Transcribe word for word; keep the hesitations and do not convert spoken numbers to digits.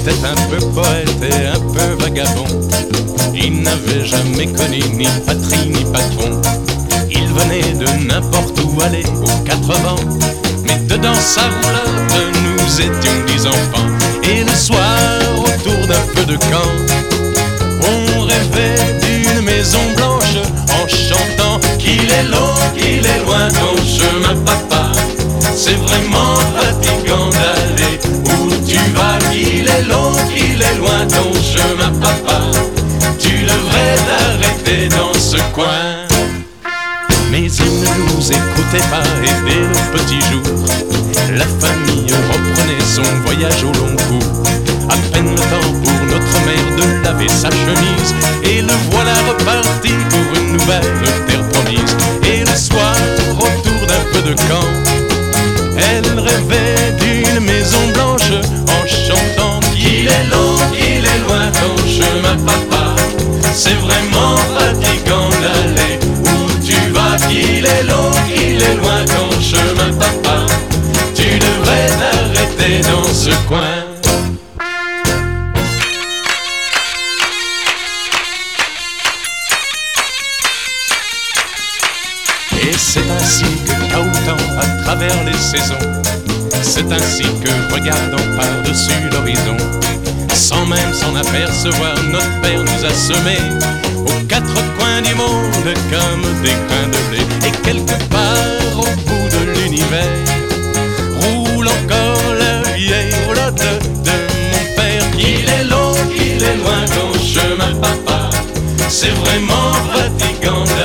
était un peu poète et un peu vagabond. Il n'avait jamais connu ni patrie ni patron. Il venait de n'importe où aller aux quatre vents, mais dedans sa roulotte nous étions dix enfants. Et le soir, autour d'un feu de camp, on rêvait d'une maison blanche en chantant qu'il est long, qu'il est loin ton chemin papa. C'est vraiment fatigant d'aller où tu vas, qu'il est long, qu'il est loin ton chemin papa. Tu devrais t'arrêter dans ce coin. Mais il ne nous écoutait pas et dès le petit jour, la famille reprenait son voyage au long cours. À peine le temps pour notre mère de laver sa chemise, et le voilà reparti pour une nouvelle terre promise. Et le soir, autour d'un feu de camp, elle rêvait d'une maison blanche en chantant qu'il est long, qu'il est loin ton chemin papa. C'est vraiment fatigant d'aller où tu vas, qu'il est long, qu'il est loin ton chemin papa. Tu devrais t'arrêter dans ce coin. Et c'est ainsi que cahotant à travers les saisons, c'est ainsi que regardant par-dessus l'horizon, sans même s'en apercevoir, notre père nous a semés aux quatre coins du monde comme des grains de blé. Et quelque part au bout de l'univers roule encore la vieille roulotte de mon père. Qu'il est long, qu'il est loin ton chemin papa, c'est vraiment fatigant